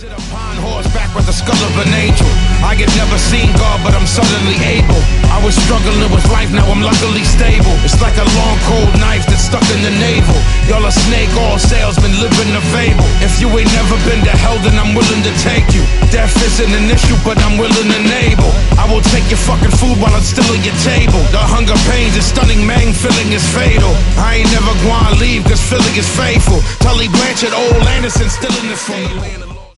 sit upon horseback with the skull of an angel. I had never seen God, but I'm suddenly able. I was struggling with life, now I'm luckily stable. It's like a long cold knife that's stuck in the navel. Y'all a snake oil salesman living a fable. If you ain't never been to hell, then I'm willing to take you. Death isn't an issue, but I'm willing to enable. I will take your fucking food while it's still on your table. The hunger pains is stunning, man, feeling is fatal. I ain't never gonna leave, cause Philly is faithful. Tully Blanchard, old Anderson, still in this from the land of